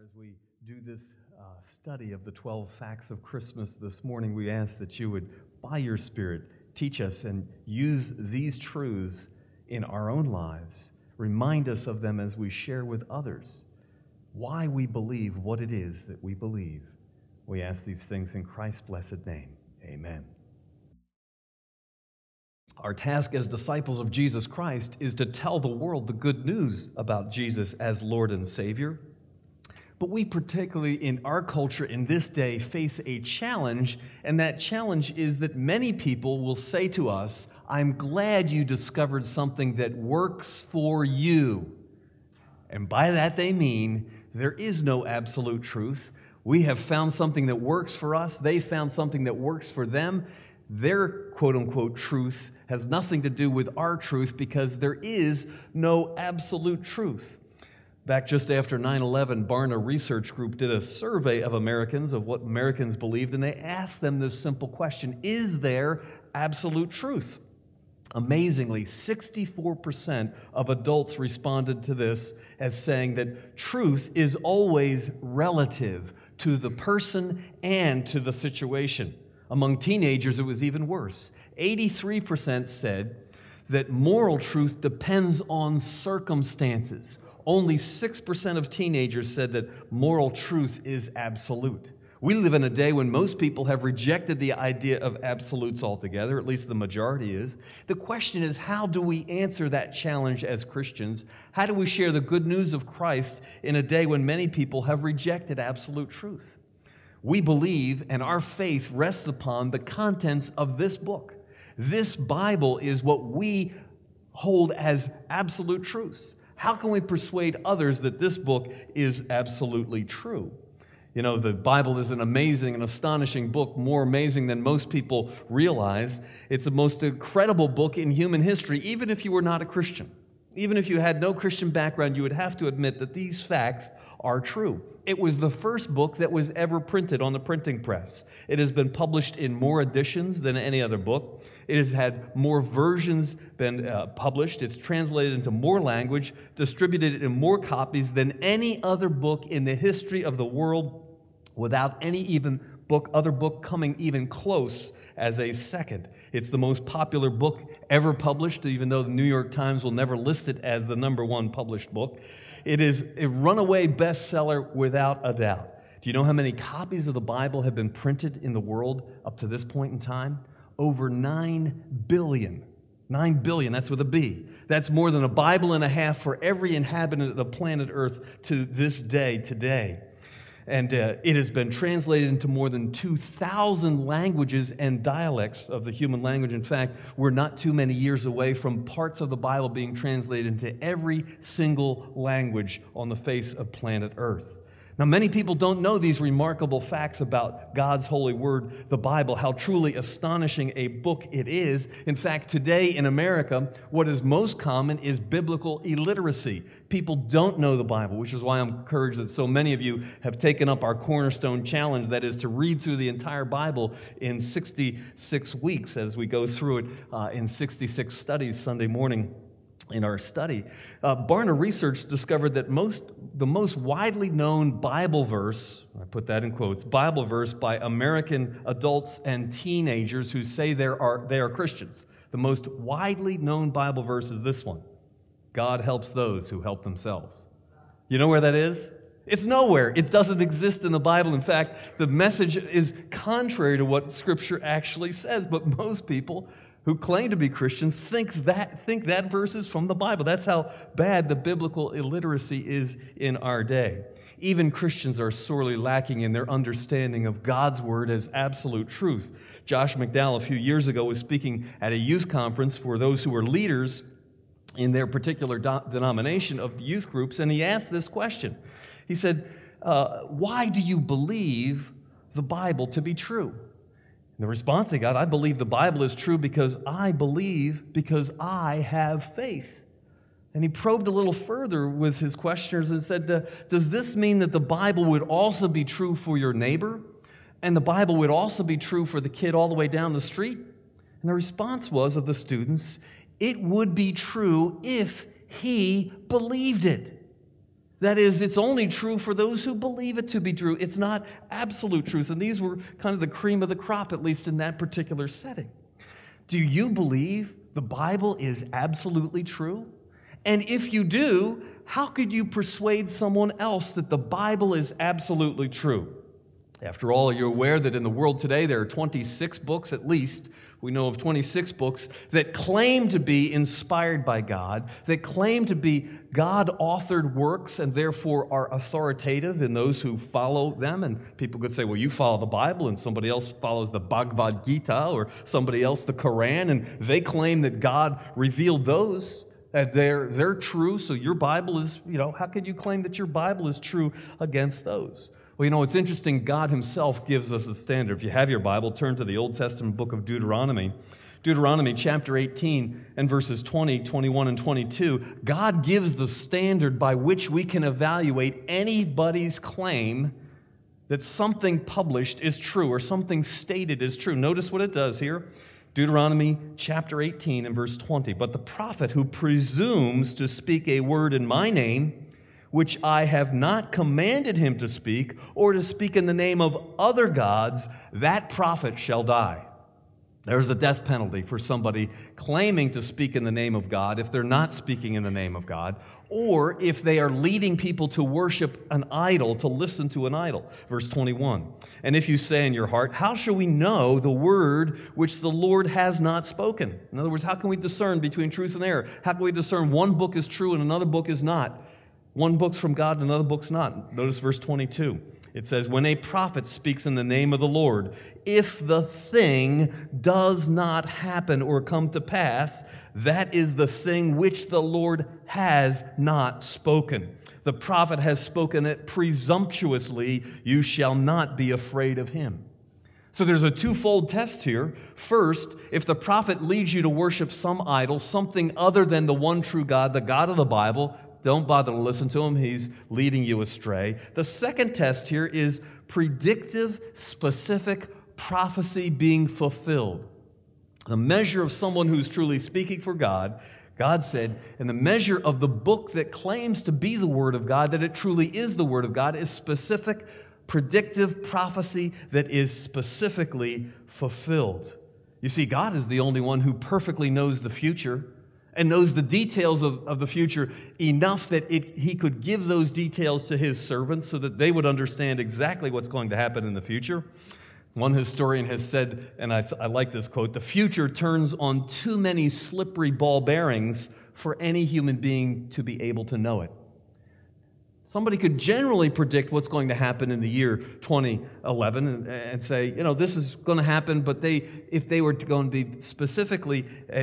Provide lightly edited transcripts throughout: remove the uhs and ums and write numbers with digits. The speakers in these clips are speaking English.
As we do this study of the 12 facts of Christmas this morning, we ask that you would, by your Spirit, teach us and use these truths in our own lives. Remind us of them as we share with others why we believe what it is that we believe. We ask these things in Christ's blessed name. Amen. Our task as disciples of Jesus Christ is to tell the world the good news about Jesus as Lord and Savior. But we particularly in our culture in this day face a challenge, and that challenge is that many people will say to us, "I'm glad you discovered something that works for you." And by that they mean there is no absolute truth. We have found something that works for us. They found something that works for them. Their quote-unquote truth has nothing to do with our truth because there is no absolute truth. Back just after 9/11, Barna Research Group did a survey of Americans, of what Americans believed, and they asked them this simple question: is there absolute truth? Amazingly, 64% of adults responded to this as saying that truth is always relative to the person and to the situation. Among teenagers, it was even worse. 83% said that moral truth depends on circumstances. Only 6% of teenagers said that moral truth is absolute. We live in a day when most people have rejected the idea of absolutes altogether, at least the majority is. The question is, how do we answer that challenge as Christians? How do we share the good news of Christ in a day when many people have rejected absolute truth? We believe, and our faith rests upon the contents of this book. This Bible is what we hold as absolute truth. How can we persuade others that this book is absolutely true? You know, the Bible is an amazing and astonishing book, more amazing than most people realize. It's the most incredible book in human history, even if you were not a Christian. Even if you had no Christian background, you would have to admit that these facts are true. It was the first book that was ever printed on the printing press. It has been published in more editions than any other book. It has had more versions been published. It's translated into more language, distributed in more copies than any other book in the history of the world, without any other book coming even close as a second. It's the most popular book ever published, even though the New York Times will never list it as the number one published book. It is a runaway bestseller without a doubt. Do you know how many copies of the Bible have been printed in the world up to this point in time? Over 9 billion. 9 billion, that's with a B. That's more than a Bible and a half for every inhabitant of the planet Earth to this day, today. And it has been translated into more than 2,000 languages and dialects of the human language. In fact, we're not too many years away from parts of the Bible being translated into every single language on the face of planet Earth. Now, many people don't know these remarkable facts about God's holy word, the Bible, how truly astonishing a book it is. In fact, today in America, what is most common is biblical illiteracy. People don't know the Bible, which is why I'm encouraged that so many of you have taken up our Cornerstone Challenge, that is to read through the entire Bible in 66 weeks as we go through it in 66 studies Sunday morning. In our study, Barna Research discovered that the most widely known Bible verse, I put that in quotes, Bible verse by American adults and teenagers who say they are Christians. The most widely known Bible verse is this one: God helps those who help themselves. You know where that is? It's nowhere. It doesn't exist in the Bible. In fact, the message is contrary to what Scripture actually says, but most people who claim to be Christians think that verse is from the Bible. That's how bad the biblical illiteracy is in our day. Even Christians are sorely lacking in their understanding of God's word as absolute truth. Josh McDowell a few years ago was speaking at a youth conference for those who were leaders in their particular denomination of the youth groups, and he asked this question. He said, why do you believe the Bible to be true? The response he got: I believe the Bible is true because I have faith. And he probed a little further with his questioners and said, does this mean that the Bible would also be true for your neighbor? And the Bible would also be true for the kid all the way down the street? And the response was of the students, it would be true if he believed it. That is, it's only true for those who believe it to be true. It's not absolute truth. And these were kind of the cream of the crop, at least in that particular setting. Do you believe the Bible is absolutely true? And if you do, how could you persuade someone else that the Bible is absolutely true? After all, you're aware that in the world today there are 26 books at least. We know of 26 books that claim to be inspired by God, that claim to be God-authored works and therefore are authoritative in those who follow them. And people could say, well, you follow the Bible and somebody else follows the Bhagavad Gita or somebody else the Quran, and they claim that God revealed those, that they're true, so your Bible is, how can you claim that your Bible is true against those? Well, it's interesting. God himself gives us a standard. If you have your Bible, turn to the Old Testament book of Deuteronomy. Deuteronomy chapter 18 and verses 20, 21, and 22. God gives the standard by which we can evaluate anybody's claim that something published is true or something stated is true. Notice what it does here. Deuteronomy chapter 18 and verse 20. But the prophet who presumes to speak a word in my name, which I have not commanded him to speak, or to speak in the name of other gods, that prophet shall die. There's the death penalty for somebody claiming to speak in the name of God if they're not speaking in the name of God, or if they are leading people to worship an idol, to listen to an idol. Verse 21, and if you say in your heart, how shall we know the word which the Lord has not spoken? In other words, how can we discern between truth and error? How can we discern one book is true and another book is not? One book's from God and another book's not. Notice verse 22. It says, when a prophet speaks in the name of the Lord, if the thing does not happen or come to pass, that is the thing which the Lord has not spoken. The prophet has spoken it presumptuously. You shall not be afraid of him. So there's a twofold test here. First, if the prophet leads you to worship some idol, something other than the one true God, the God of the Bible, don't bother to listen to him. He's leading you astray. The second test here is predictive, specific prophecy being fulfilled. The measure of someone who's truly speaking for God, God said, and the measure of the book that claims to be the Word of God, that it truly is the Word of God, is specific, predictive prophecy that is specifically fulfilled. You see, God is the only one who perfectly knows the future and knows the details of the future enough that he could give those details to his servants so that they would understand exactly what's going to happen in the future. One historian has said, and I like this quote, the future turns on too many slippery ball bearings for any human being to be able to know it. Somebody could generally predict what's going to happen in the year 2011 and say, this is going to happen, but if they were going to be specifically,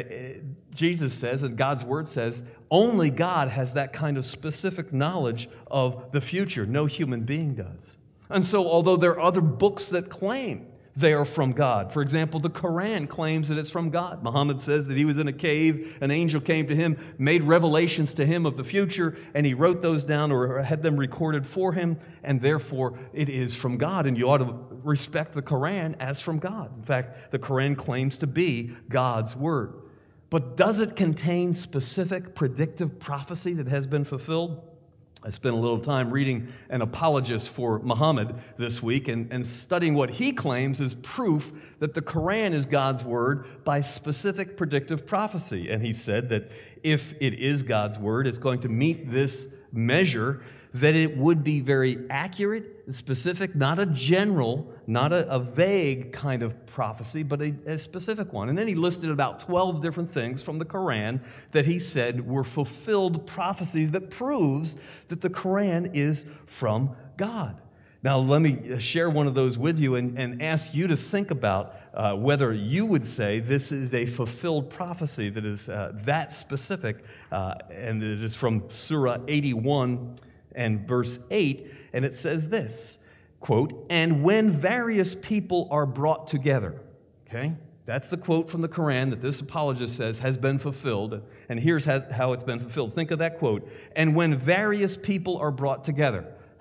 Jesus says, and God's Word says, only God has that kind of specific knowledge of the future. No human being does. And so, although there are other books that claim they are from God. For example, the Quran claims that it's from God. Muhammad says that he was in a cave, an angel came to him, made revelations to him of the future, and he wrote those down or had them recorded for him, and therefore it is from God, and you ought to respect the Quran as from God. In fact, the Quran claims to be God's Word. But does it contain specific predictive prophecy that has been fulfilled? I spent a little time reading an apologist for Muhammad this week and studying what he claims is proof that the Quran is God's Word by specific predictive prophecy. And he said that if it is God's Word, it's going to meet this measure, that it would be very accurate, specific, not a general, not a vague kind of prophecy, but a specific one. And then he listed about 12 different things from the Quran that he said were fulfilled prophecies that proves that the Quran is from God. Now, let me share one of those with you and ask you to think about whether you would say this is a fulfilled prophecy that is that specific, and it is from Surah 81 and verse 8, and it says this, quote, and when various people are brought together, okay? That's the quote from the Quran that this apologist says has been fulfilled, and here's how it's been fulfilled. Think of that quote, and when various people are brought together.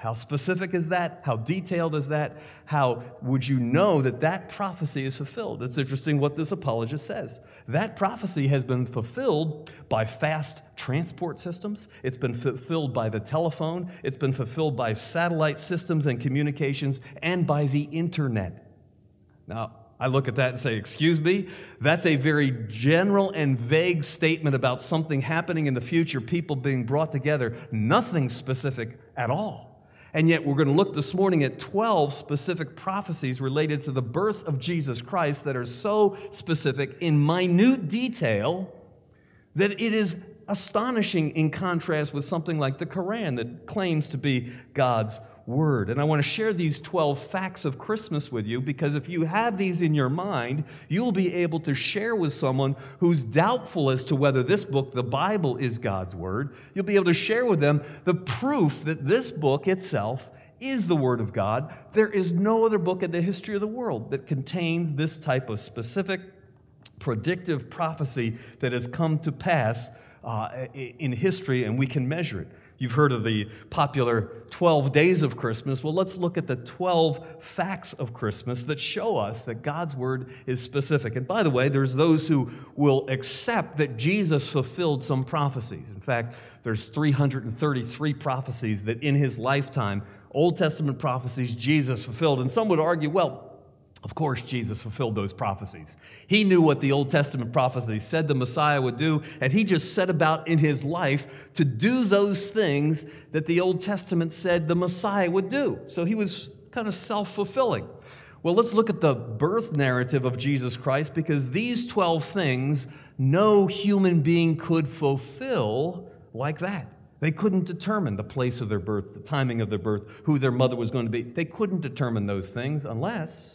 How specific is that? How detailed is that? How would you know that that prophecy is fulfilled? It's interesting what this apologist says. That prophecy has been fulfilled by fast transport systems. It's been fulfilled by the telephone. It's been fulfilled by satellite systems and communications and by the internet. Now, I look at that and say, excuse me, that's a very general and vague statement about something happening in the future, people being brought together, nothing specific at all. And yet we're going to look this morning at 12 specific prophecies related to the birth of Jesus Christ that are so specific in minute detail that it is astonishing in contrast with something like the Quran that claims to be God's Word. And I want to share these 12 facts of Christmas with you because if you have these in your mind, you'll be able to share with someone who's doubtful as to whether this book, the Bible, is God's Word. You'll be able to share with them the proof that this book itself is the Word of God. There is no other book in the history of the world that contains this type of specific, predictive prophecy that has come to pass in history, and we can measure it. You've heard of the popular 12 days of Christmas. Well, let's look at the 12 facts of Christmas that show us that God's Word is specific. And by the way, there's those who will accept that Jesus fulfilled some prophecies. In fact, there's 333 prophecies that in his lifetime, Old Testament prophecies, Jesus fulfilled. And some would argue, well, of course, Jesus fulfilled those prophecies. He knew what the Old Testament prophecies said the Messiah would do, and he just set about in his life to do those things that the Old Testament said the Messiah would do. So he was kind of self-fulfilling. Well, let's look at the birth narrative of Jesus Christ, because these 12 things no human being could fulfill like that. They couldn't determine the place of their birth, the timing of their birth, who their mother was going to be. They couldn't determine those things unless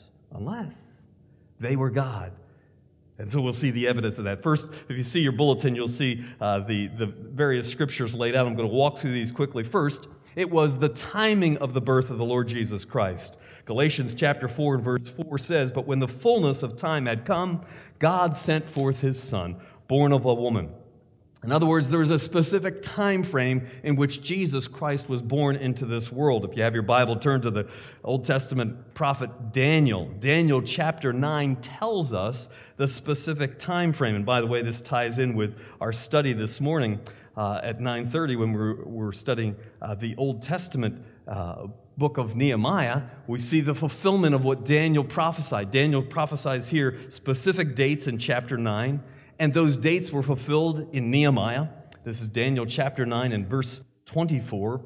they were God. And so we'll see the evidence of that. First, if you see your bulletin, you'll see the various scriptures laid out. I'm going to walk through these quickly. First, it was the timing of the birth of the Lord Jesus Christ. Galatians chapter 4 and verse 4 says, "But when the fullness of time had come, God sent forth his Son, born of a woman." In other words, there was a specific time frame in which Jesus Christ was born into this world. If you have your Bible, turn to the Old Testament prophet Daniel. Daniel chapter 9 tells us the specific time frame. And by the way, this ties in with our study this morning at 9:30 when we're studying the Old Testament book of Nehemiah. We see the fulfillment of what Daniel prophesied. Daniel prophesies here specific dates in chapter 9. And those dates were fulfilled in Nehemiah. This is Daniel chapter 9 and verse 24.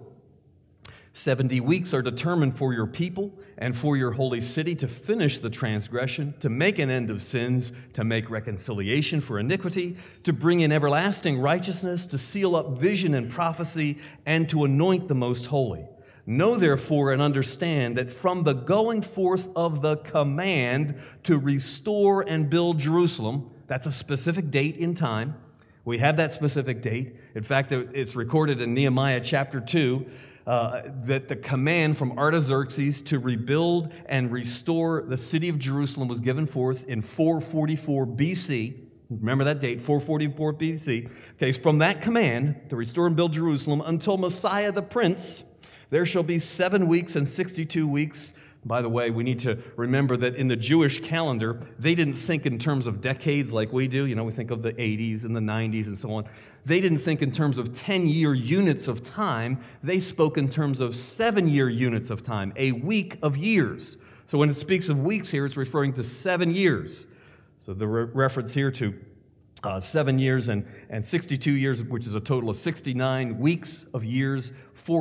70 weeks are determined for your people and for your holy city to finish the transgression, to make an end of sins, to make reconciliation for iniquity, to bring in everlasting righteousness, to seal up vision and prophecy, and to anoint the most holy. Know therefore and understand that from the going forth of the command to restore and build Jerusalem, that's a specific date in time. We have that specific date. In fact, it's recorded in Nehemiah chapter 2 that the command from Artaxerxes to rebuild and restore the city of Jerusalem was given forth in 444 BC. Remember that date, 444 BC. Okay, so from that command to restore and build Jerusalem until Messiah the Prince, there shall be 7 weeks and 62 weeks. By the way, we need to remember that in the Jewish calendar, they didn't think in terms of decades like we do. You know, we think of the 80s and the 90s and so on. They didn't think in terms of 10-year units of time. They spoke in terms of 7-year units of time, a week of years. So when it speaks of weeks here, it's referring to 7 years. So the reference here to 7 years and 62 years, which is a total of 69 weeks of years,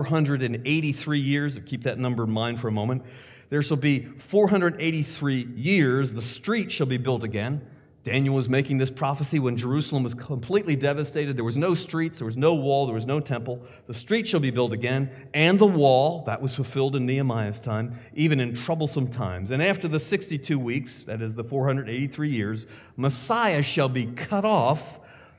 483 years. Keep that number in mind for a moment. There shall be 483 years, the street shall be built again. Daniel was making this prophecy when Jerusalem was completely devastated. There was no streets, there was no wall, there was no temple. The street shall be built again, and the wall, that was fulfilled in Nehemiah's time, even in troublesome times. And after the 62 weeks, that is the 483 years, Messiah shall be cut off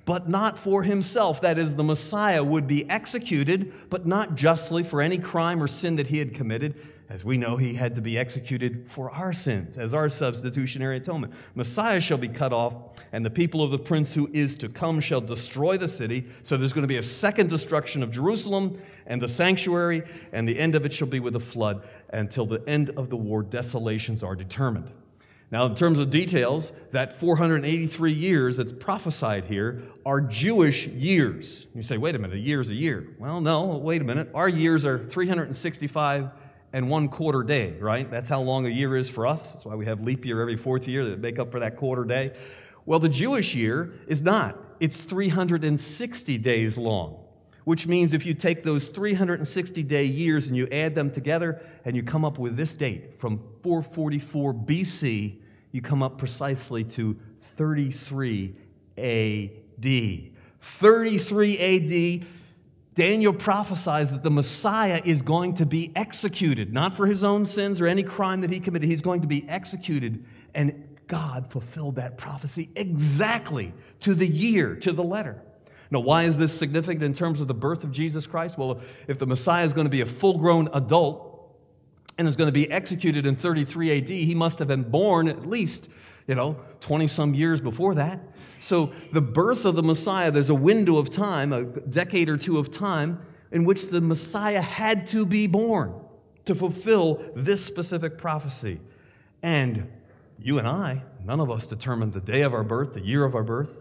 but not for himself. That is, the Messiah would be executed, but not justly for any crime or sin that he had committed. As we know, he had to be executed for our sins, as our substitutionary atonement. Messiah shall be cut off, and the people of the prince who is to come shall destroy the city. So there's going to be a second destruction of Jerusalem and the sanctuary, and the end of it shall be with a flood. Until the end of the war, desolations are determined. Now, in terms of details, that 483 years that's prophesied here are Jewish years. You say, wait a minute, a year is a year. Well, no, wait a minute. Our years are 365 and 1/4 day, right? That's how long a year is for us. That's why we have leap year every 4th year that make up for that quarter day. Well, the Jewish year is not. It's 360 days long, which means if you take those 360-day years and you add them together and you come up with this date from 444 BC, you come up precisely to 33 AD. 33 AD, Daniel prophesies that the Messiah is going to be executed, not for his own sins or any crime that he committed. He's going to be executed, and God fulfilled that prophecy exactly to the year, to the letter. Now, why is this significant in terms of the birth of Jesus Christ? Well, if the Messiah is going to be a full-grown adult and is going to be executed in 33 AD, he must have been born at least, 20-some years before that. So the birth of the Messiah, there's a window of time, a decade or two of time, in which the Messiah had to be born to fulfill this specific prophecy. And you and I, none of us determined the day of our birth, the year of our birth.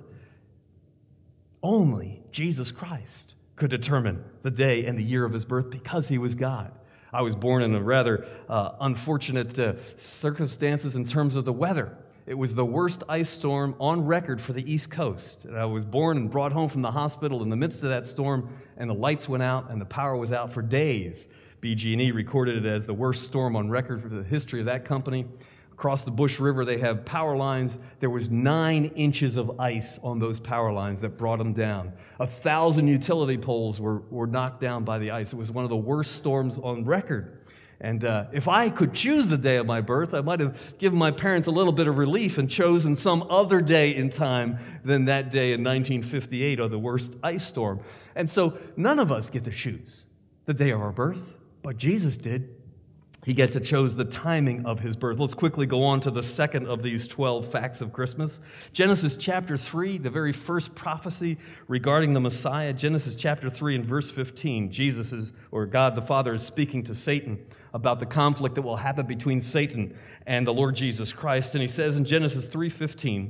Only Jesus Christ could determine the day and the year of his birth because he was God. I was born in a rather unfortunate circumstances in terms of the weather. It was the worst ice storm on record for the East Coast. And I was born and brought home from the hospital in the midst of that storm, and the lights went out and the power was out for days. BG&E recorded it as the worst storm on record for the history of that company. Across the Bush River, they have power lines. There was 9 inches of ice on those power lines that brought them down. 1,000 utility poles were knocked down by the ice. It was one of the worst storms on record. And if I could choose the day of my birth, I might have given my parents a little bit of relief and chosen some other day in time than that day in 1958 or the worst ice storm. And so none of us get to choose the day of our birth, but Jesus did. He get to choose the timing of his birth. Let's quickly go on to the second of these 12 facts of Christmas. Genesis chapter 3, the very first prophecy regarding the Messiah. Genesis chapter 3 and verse 15. God the Father is speaking to Satan about the conflict that will happen between Satan and the Lord Jesus Christ. And he says in Genesis 3:15,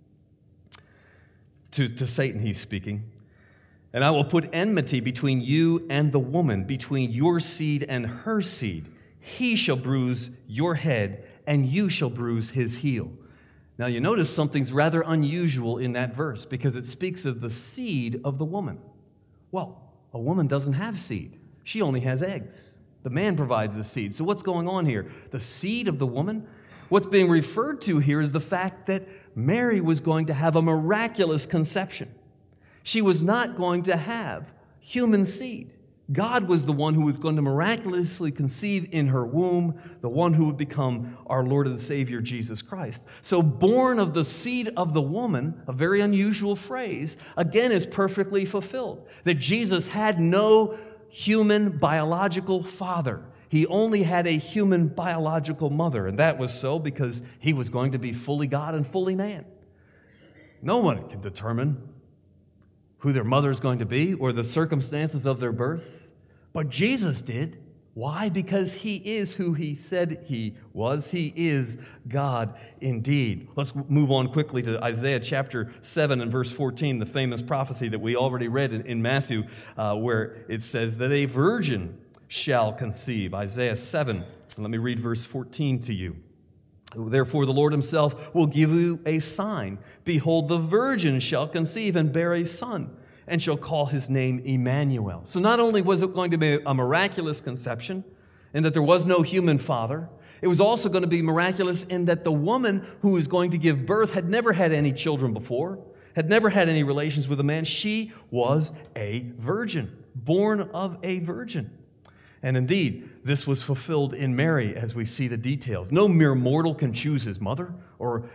to Satan he's speaking, "And I will put enmity between you and the woman, between your seed and her seed. He shall bruise your head, and you shall bruise his heel." Now you notice something's rather unusual in that verse because it speaks of the seed of the woman. Well, a woman doesn't have seed. She only has eggs. The man provides the seed. So what's going on here? The seed of the woman? What's being referred to here is the fact that Mary was going to have a miraculous conception. She was not going to have human seed. God was the one who was going to miraculously conceive in her womb, the one who would become our Lord and Savior, Jesus Christ. So born of the seed of the woman, a very unusual phrase, again is perfectly fulfilled. That Jesus had no human biological father. He only had a human biological mother, and that was so because he was going to be fully God and fully man. No one can determine who their mother is going to be or the circumstances of their birth, but Jesus did. Why? Because he is who he said he was. He is God indeed. Let's move on quickly to Isaiah chapter 7 and verse 14, the famous prophecy that we already read in Matthew, where it says that a virgin shall conceive. Isaiah 7, and let me read verse 14 to you. "Therefore the Lord himself will give you a sign. Behold, the virgin shall conceive and bear a son, and shall call his name Emmanuel." So not only was it going to be a miraculous conception, in that there was no human father, it was also going to be miraculous in that the woman who was going to give birth had never had any children before, had never had any relations with a man. She was a virgin, born of a virgin. And indeed, this was fulfilled in Mary as we see the details. No mere mortal can choose his mother or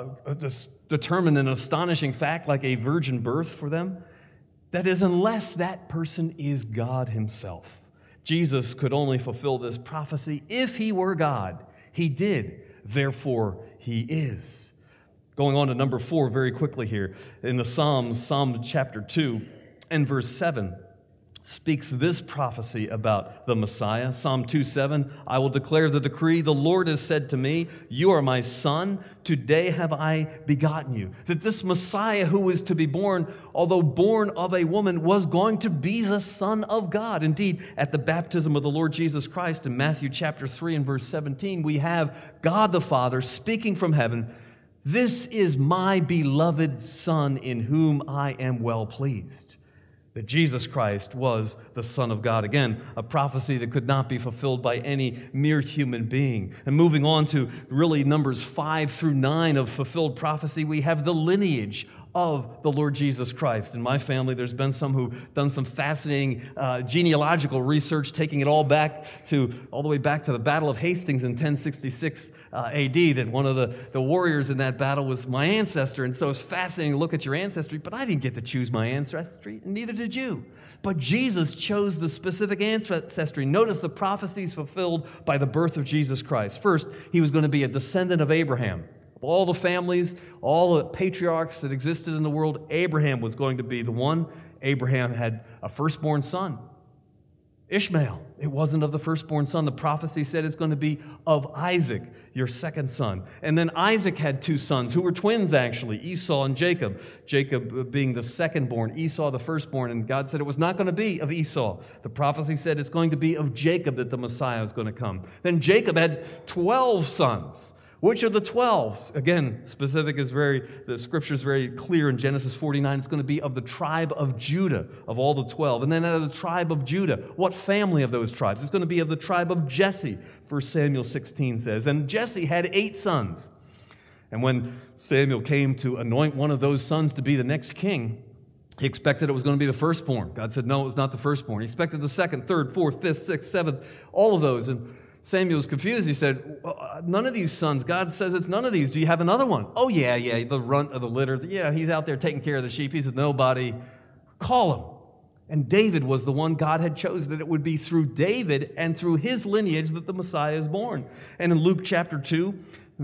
determine an astonishing fact like a virgin birth for them. That is, unless that person is God himself. Jesus could only fulfill this prophecy if he were God. He did, therefore he is. Going on to number 4 very quickly here. In the Psalms, Psalm chapter 2 and verse 7 speaks this prophecy about the Messiah. Psalm 2:7, I will declare the decree, the Lord has said to me, you are my son, today have I begotten you. That this Messiah who was to be born, although born of a woman, was going to be the Son of God. Indeed, at the baptism of the Lord Jesus Christ in Matthew chapter 3 and verse 17, we have God the Father speaking from heaven, this is my beloved Son in whom I am well pleased. That Jesus Christ was the Son of God. Again, a prophecy that could not be fulfilled by any mere human being. And moving on to really Numbers 5 through 9 of fulfilled prophecy, we have the lineage of the Lord Jesus Christ. In my family, there's been some who've done some fascinating genealogical research, taking it all the way back to the Battle of Hastings in 1066 AD, that one of the warriors in that battle was my ancestor. And so it's fascinating to look at your ancestry, but I didn't get to choose my ancestry, and neither did you. But Jesus chose the specific ancestry. Notice the prophecies fulfilled by the birth of Jesus Christ. First, he was going to be a descendant of Abraham. Of all the families, all the patriarchs that existed in the world, Abraham was going to be the one. Abraham had a firstborn son, Ishmael. It wasn't of the firstborn son. The prophecy said it's going to be of Isaac, your second son. And then Isaac had 2 sons who were twins, actually, Esau and Jacob. Jacob being the secondborn, Esau the firstborn. And God said it was not going to be of Esau. The prophecy said it's going to be of Jacob that the Messiah is going to come. Then Jacob had 12 sons. Which of the 12? Again, the scripture is very clear in Genesis 49. It's going to be of the tribe of Judah, of all the 12. And then out of the tribe of Judah, what family of those tribes? It's going to be of the tribe of Jesse, 1 Samuel 16 says. And Jesse had 8 sons. And when Samuel came to anoint one of those sons to be the next king, he expected it was going to be the firstborn. God said, no, it was not the firstborn. He expected the second, third, fourth, fifth, sixth, seventh, all of those. And Samuel was confused. He said, none of these sons. God says it's none of these. Do you have another one? Oh, yeah, the runt of the litter. Yeah, he's out there taking care of the sheep. He said, nobody. Call him. And David was the one God had chosen, that it would be through David and through his lineage that the Messiah is born. And in Luke chapter 2,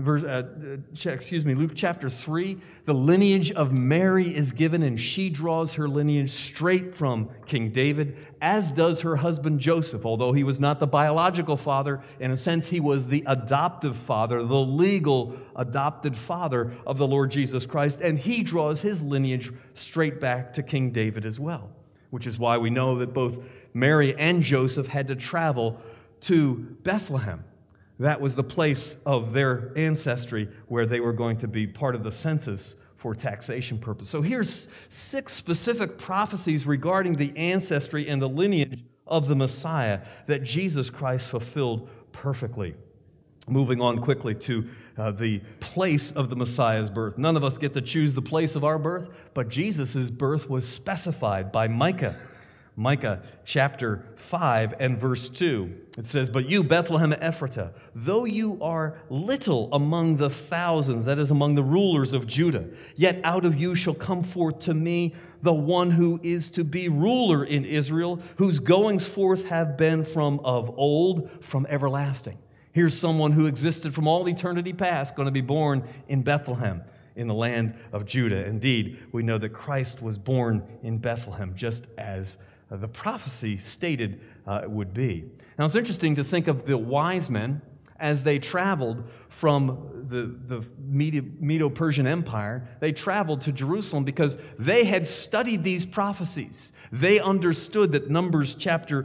Luke chapter 3, the lineage of Mary is given, and she draws her lineage straight from King David, as does her husband Joseph. Although he was not the biological father, in a sense he was the adoptive father, the legal adopted father of the Lord Jesus Christ, and he draws his lineage straight back to King David as well, which is why we know that both Mary and Joseph had to travel to Bethlehem. That was the place of their ancestry where they were going to be part of the census for taxation purpose. So here's 6 specific prophecies regarding the ancestry and the lineage of the Messiah that Jesus Christ fulfilled perfectly. Moving on quickly to the place of the Messiah's birth. None of us get to choose the place of our birth, but Jesus' birth was specified by Micah. Micah chapter 5 and verse 2. It says, but you, Bethlehem Ephratah, though you are little among the thousands, that is, among the rulers of Judah, yet out of you shall come forth to me the one who is to be ruler in Israel, whose goings forth have been from of old, from everlasting. Here's someone who existed from all eternity past, going to be born in Bethlehem, in the land of Judah. Indeed, we know that Christ was born in Bethlehem, just as the prophecy stated it would be. Now, it's interesting to think of the wise men as they traveled from the Medo-Persian Empire. They traveled to Jerusalem because they had studied these prophecies. They understood that Numbers chapter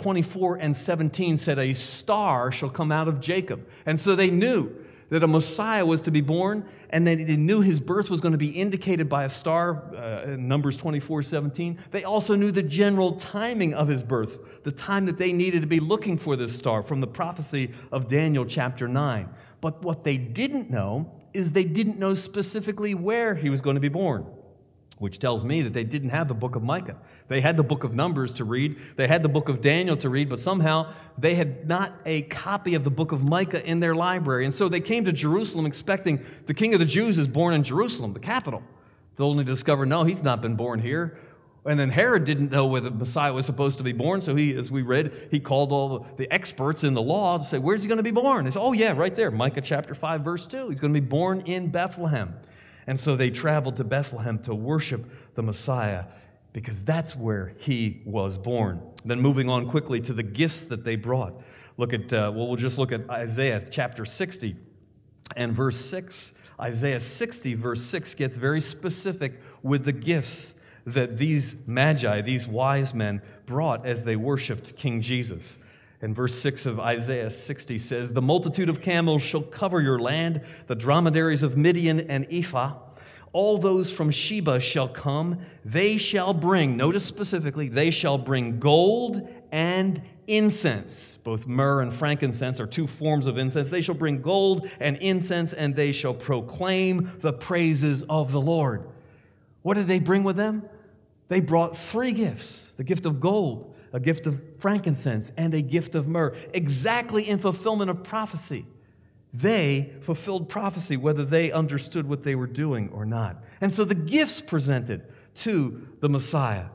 24 and 17 said, a star shall come out of Jacob. And so they knew that a Messiah was to be born, and they knew his birth was going to be indicated by a star, in Numbers 24:17. They also knew the general timing of his birth, the time that they needed to be looking for this star from the prophecy of Daniel chapter 9. But what they didn't know is they didn't know specifically where he was going to be born. which tells me that they didn't have the book of Micah. They had the book of Numbers to read. They had the book of Daniel to read, but somehow they had not a copy of the book of Micah in their library. And so they came to Jerusalem expecting the King of the Jews is born in Jerusalem, the capital. They'll only discover, no, he's not been born here. And then Herod didn't know where the Messiah was supposed to be born, so he, as we read, he called all the experts in the law to say, where's he going to be born? They said, oh yeah, right there, Micah chapter 5, verse 2. He's going to be born in Bethlehem. And so they traveled to Bethlehem to worship the Messiah because that's where he was born. Then moving on quickly to the gifts that they brought. We'll just look at Isaiah chapter 60 and verse 6. Isaiah 60, verse 6 gets very specific with the gifts that these magi, these wise men, brought as they worshiped King Jesus. And verse 6 of Isaiah 60 says, "The multitude of camels shall cover your land, the dromedaries of Midian and Ephah. All those from Sheba shall come. They shall bring," notice specifically, "they shall bring gold and incense." Both myrrh and frankincense are two forms of incense. "They shall bring gold and incense, and they shall proclaim the praises of the Lord." What did they bring with them? They brought three gifts: the gift of gold, a gift of frankincense, and a gift of myrrh, exactly in fulfillment of prophecy. They fulfilled prophecy whether they understood what they were doing or not. And so the gifts presented to the Messiah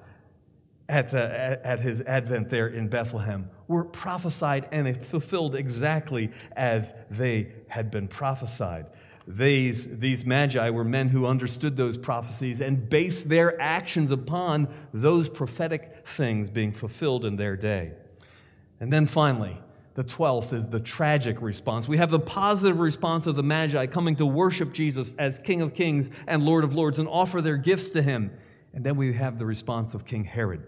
at his advent there in Bethlehem were prophesied and fulfilled exactly as they had been prophesied. These magi were men who understood those prophecies and based their actions upon those prophetic things being fulfilled in their day. And then finally, the 12th is the tragic response. We have the positive response of the Magi coming to worship Jesus as King of Kings and Lord of Lords and offer their gifts to him. And then we have the response of King Herod.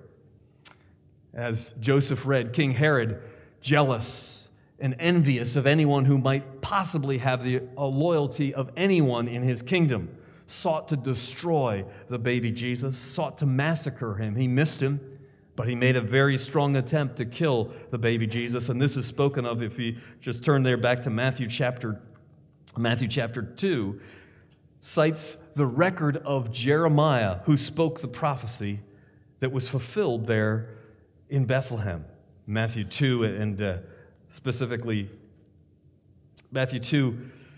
As Joseph read, King Herod, jealous and envious of anyone who might possibly have the loyalty of anyone in his kingdom, sought to destroy the baby Jesus, sought to massacre him. He missed him, but he made a very strong attempt to kill the baby Jesus. And this is spoken of, if you just turn there back to Matthew chapter 2, cites the record of Jeremiah, who spoke the prophecy that was fulfilled there in Bethlehem. Matthew 2 and specifically Matthew 2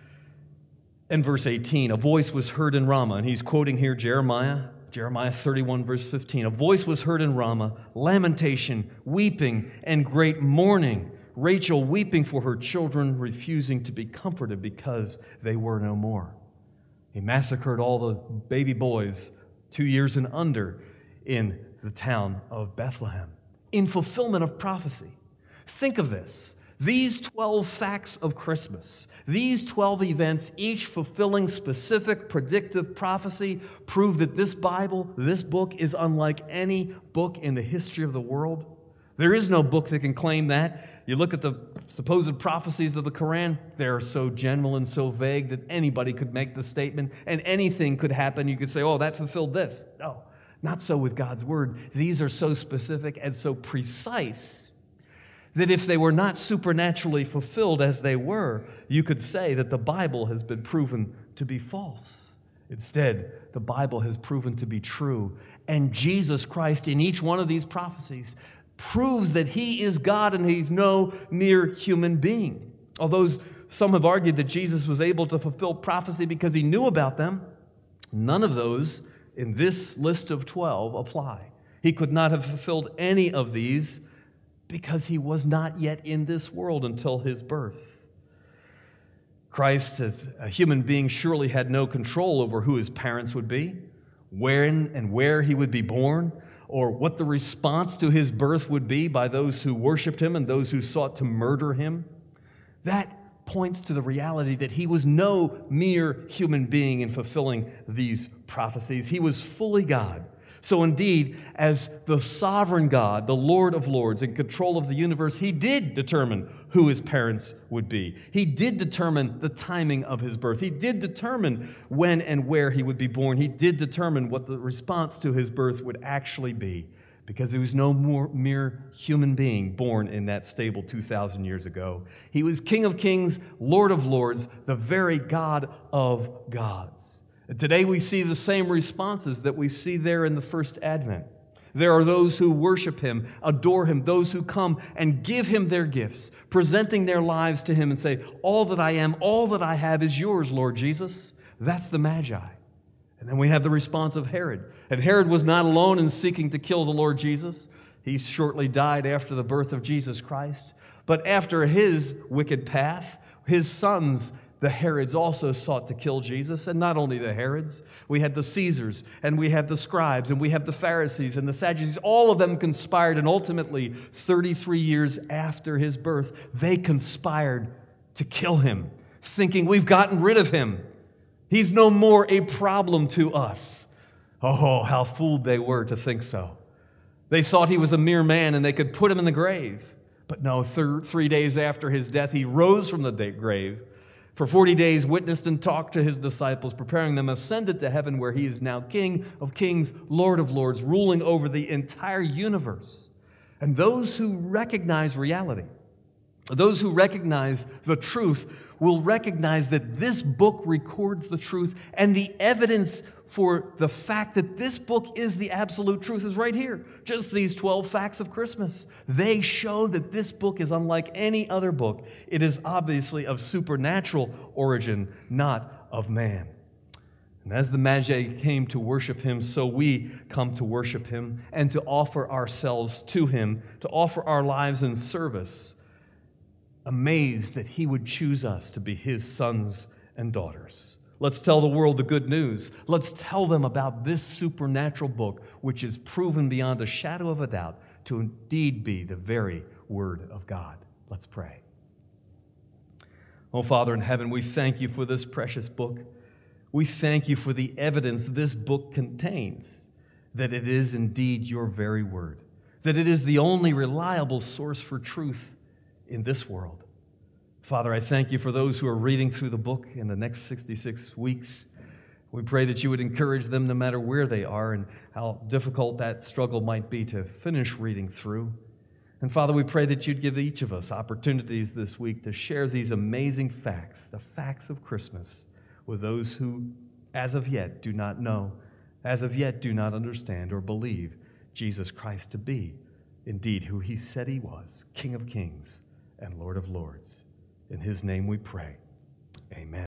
and verse 18. "A voice was heard in Ramah," and he's quoting here Jeremiah 31 verse 15. "A voice was heard in Ramah, lamentation, weeping, and great mourning. Rachel weeping for her children, refusing to be comforted because they were no more." He massacred all the baby boys 2 years and under in the town of Bethlehem in fulfillment of prophecy. Think of this. These 12 facts of Christmas, these 12 events, each fulfilling specific predictive prophecy, prove that this Bible, this book, is unlike any book in the history of the world. There is no book that can claim that. You look at the supposed prophecies of the Quran, they're so general and so vague that anybody could make the statement, and anything could happen. You could say, oh, that fulfilled this. No, not so with God's Word. These are so specific and so precise that if they were not supernaturally fulfilled as they were, you could say that the Bible has been proven to be false. Instead, the Bible has proven to be true. And Jesus Christ, in each one of these prophecies, proves that he is God and he's no mere human being. Although some have argued that Jesus was able to fulfill prophecy because he knew about them, none of those in this list of 12 apply. He could not have fulfilled any of these because he was not yet in this world until his birth. Christ, as a human being, surely had no control over who his parents would be, when and where he would be born, or what the response to his birth would be by those who worshiped him and those who sought to murder him. That points to the reality that he was no mere human being in fulfilling these prophecies. He was fully God. So indeed, as the sovereign God, the Lord of Lords, in control of the universe, he did determine who his parents would be. He did determine the timing of his birth. He did determine when and where he would be born. He did determine what the response to his birth would actually be, because he was no mere human being born in that stable 2,000 years ago. He was King of Kings, Lord of Lords, the very God of gods. And today we see the same responses that we see there in the first Advent. There are those who worship Him, adore Him, those who come and give Him their gifts, presenting their lives to Him and say, all that I am, all that I have is yours, Lord Jesus. That's the Magi. And then we have the response of Herod. And Herod was not alone in seeking to kill the Lord Jesus. He shortly died after the birth of Jesus Christ. But after his wicked path, his sons, the Herods, also sought to kill Jesus. And not only the Herods, we had the Caesars, and we have the scribes, and we have the Pharisees and the Sadducees. All of them conspired, and ultimately, 33 years after his birth, they conspired to kill him, thinking we've gotten rid of him. He's no more a problem to us. Oh, how fooled they were to think so. They thought he was a mere man and they could put him in the grave. But no, 3 days after his death, he rose from the grave. For 40 days, witnessed and talked to his disciples, preparing them, ascended to heaven where he is now King of kings, Lord of lords, ruling over the entire universe. And those who recognize reality, those who recognize the truth, will recognize that this book records the truth, and the evidence for the fact that this book is the absolute truth is right here. Just these 12 facts of Christmas. They show that this book is unlike any other book. It is obviously of supernatural origin, not of man. And as the Magi came to worship him, so we come to worship him and to offer ourselves to him, to offer our lives in service, amazed that he would choose us to be his sons and daughters. Let's tell the world the good news. Let's tell them about this supernatural book, which is proven beyond a shadow of a doubt to indeed be the very Word of God. Let's pray. Oh, Father in heaven, we thank you for this precious book. We thank you for the evidence this book contains, that it is indeed your very word, that it is the only reliable source for truth in this world. Father, I thank you for those who are reading through the book in the next 66 weeks. We pray that you would encourage them no matter where they are and how difficult that struggle might be to finish reading through. And Father, we pray that you'd give each of us opportunities this week to share these amazing facts, the facts of Christmas, with those who, as of yet, do not know, as of yet do not understand or believe Jesus Christ to be indeed who he said he was, King of kings and Lord of lords. In his name we pray. Amen.